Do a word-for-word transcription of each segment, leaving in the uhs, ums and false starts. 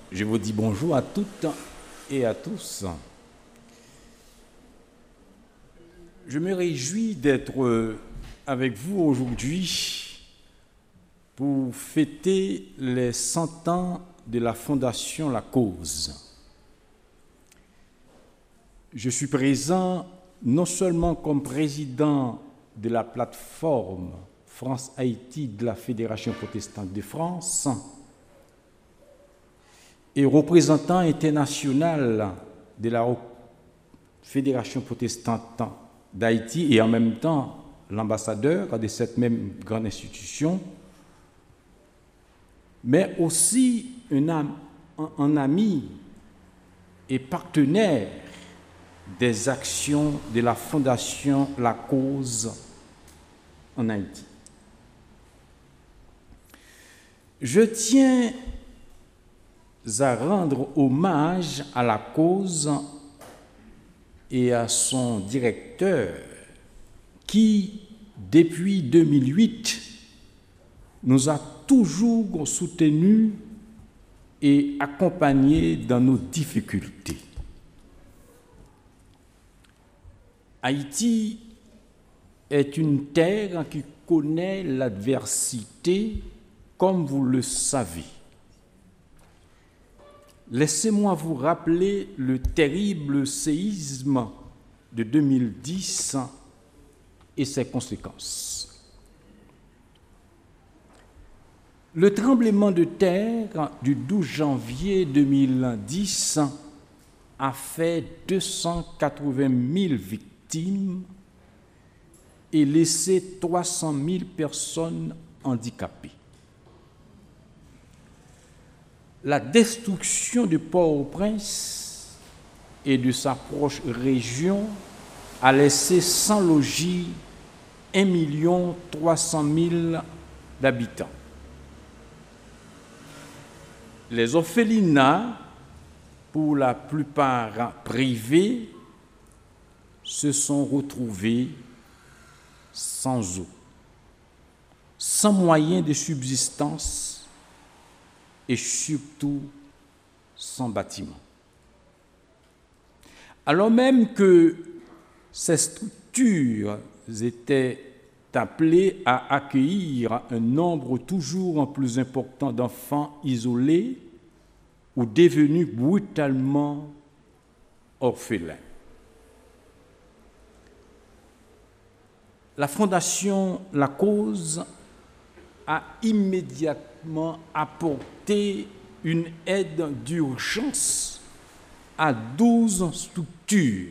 Je vous dis bonjour à toutes et à tous. Je me réjouis d'être avec vous aujourd'hui pour fêter les cent ans de la Fondation La Cause. Je suis présent non seulement comme président de la plateforme France-Haïti de la Fédération protestante de France et représentant international de la Fédération protestante d'Haïti et en même temps l'ambassadeur de cette même grande institution, mais aussi un, am, un, un ami et partenaire des actions de la Fondation La Cause en Haïti. Je tiens à rendre hommage à la cause et à son directeur qui, depuis deux mille huit, nous a toujours soutenus et accompagnés dans nos difficultés. Haïti est une terre qui connaît l'adversité, comme vous le savez. Laissez-moi vous rappeler le terrible séisme de deux mille dix et ses conséquences. Le tremblement de terre du douze janvier deux mille dix a fait deux cent quatre-vingt mille victimes et laissé trois cent mille personnes handicapées. La destruction de Port-au-Prince et de sa proche région a laissé sans logis un million trois cent mille d'habitants. Les orphelinats, pour la plupart privés, se sont retrouvés sans eau, sans moyens de subsistance et surtout sans bâtiment. Alors même que ces structures étaient appelées à accueillir un nombre toujours plus important d'enfants isolés ou devenus brutalement orphelins. La Fondation La Cause a immédiatement apporté une aide d'urgence à douze structures.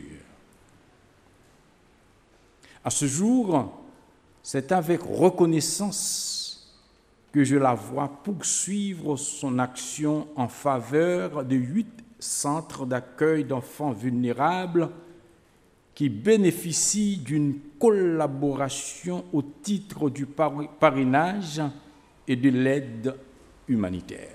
À ce jour, c'est avec reconnaissance que je la vois poursuivre son action en faveur de huit centres d'accueil d'enfants vulnérables qui bénéficient d'une collaboration au titre du parrainage et de l'aide humanitaire.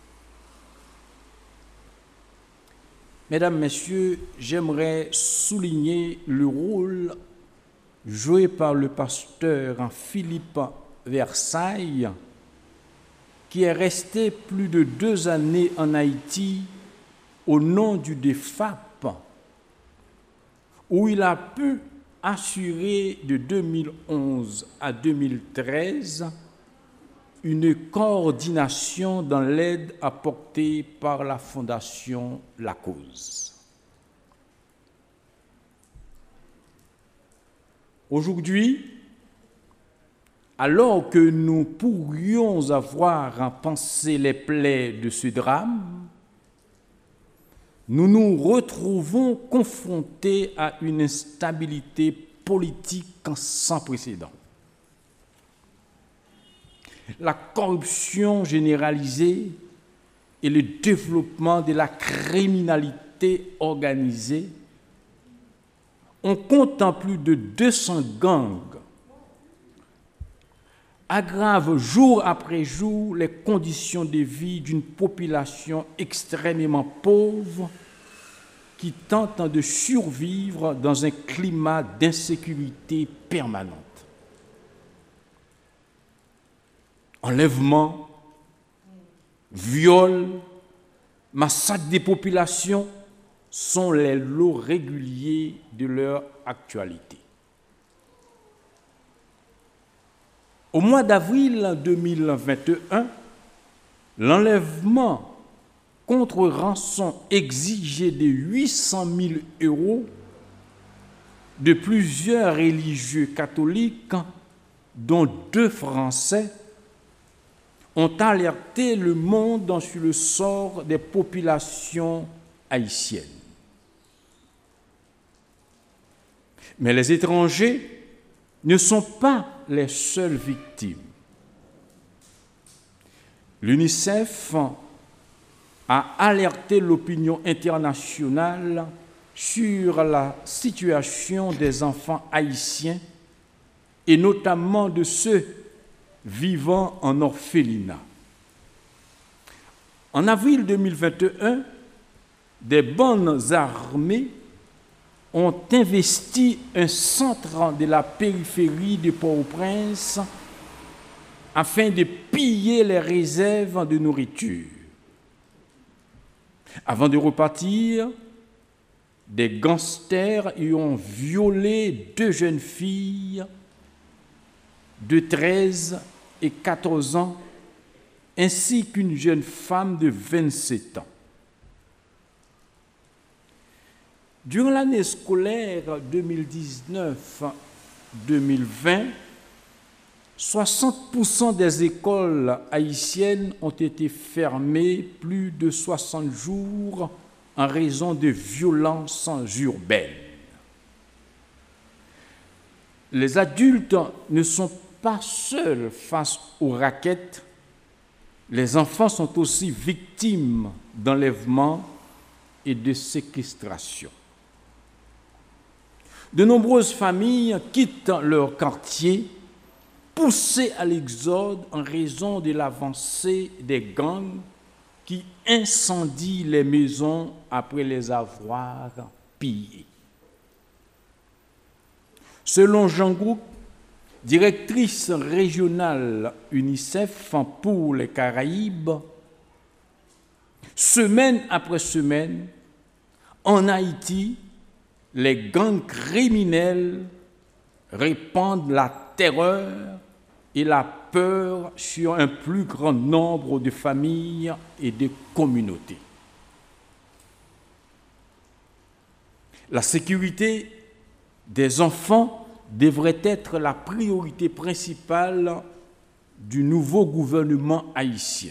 Mesdames, Messieurs, j'aimerais souligner le rôle joué par le pasteur Philippe Versailles, qui est resté plus de deux années en Haïti au nom du D E F A P, où il a pu assurer de deux mille onze à deux mille treize une coordination dans l'aide apportée par la Fondation La Cause. Aujourd'hui, alors que nous pourrions avoir pensé les plaies de ce drame, nous nous retrouvons confrontés à une instabilité politique sans précédent. La corruption généralisée et le développement de la criminalité organisée. On compte en plus de deux cents gangs, aggravent jour après jour les conditions de vie d'une population extrêmement pauvre qui tente de survivre dans un climat d'insécurité permanente. Enlèvement, viol, massacre des populations sont les lots réguliers de leur actualité. Au mois d'avril deux mille vingt et un, l'enlèvement contre rançon exigé de huit cent mille euros de plusieurs religieux catholiques, dont deux Français, ont alerté le monde sur le sort des populations haïtiennes. Mais les étrangers ne sont pas les seules victimes. L'UNICEF a alerté l'opinion internationale sur la situation des enfants haïtiens et notamment de ceux vivant en orphelinat. En avril deux mille vingt et un, des bandes armées ont investi un centre de la périphérie de Port-au-Prince afin de piller les réserves de nourriture. Avant de repartir, des gangsters y ont violé deux jeunes filles de treize et quatorze ans, ainsi qu'une jeune femme de vingt-sept ans. Durant l'année scolaire deux mille dix-neuf deux mille vingt, soixante pour cent des écoles haïtiennes ont été fermées plus de soixante jours en raison de violences urbaines. Les adultes ne sont pas seuls face aux rackets, les enfants sont aussi victimes d'enlèvements et de séquestration. De nombreuses familles quittent leur quartier, poussées à l'exode en raison de l'avancée des gangs qui incendient les maisons après les avoir pillées. Selon Jean Group, directrice régionale UNICEF pour les Caraïbes, semaine après semaine, en Haïti, les gangs criminels répandent la terreur et la peur sur un plus grand nombre de familles et de communautés. La sécurité des enfants devrait être la priorité principale du nouveau gouvernement haïtien.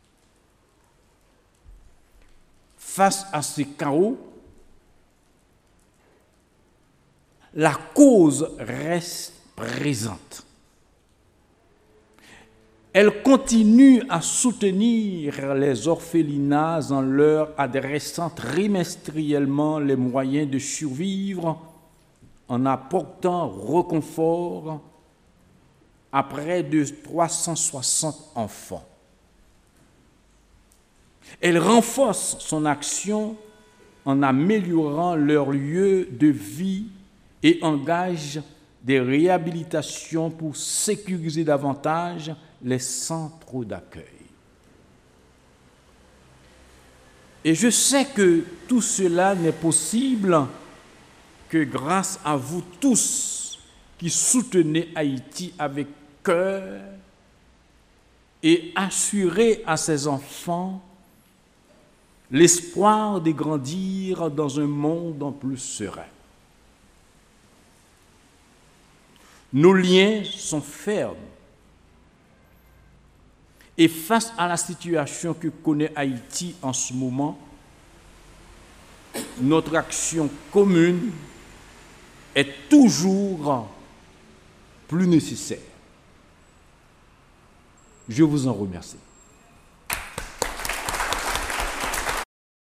Face à ces chaos, la cause reste présente. Elle continue à soutenir les orphelinats en leur adressant trimestriellement les moyens de survivre, en apportant réconfort à près de trois cent soixante enfants. Elle renforce son action en améliorant leur lieu de vie et engage des réhabilitations pour sécuriser davantage les centres d'accueil. Et je sais que tout cela n'est possible que grâce à vous tous qui soutenez Haïti avec cœur et assurez à ces enfants l'espoir de grandir dans un monde plus serein. Nos liens sont fermes. Et face à la situation que connaît Haïti en ce moment, notre action commune est toujours plus nécessaire. Je vous en remercie.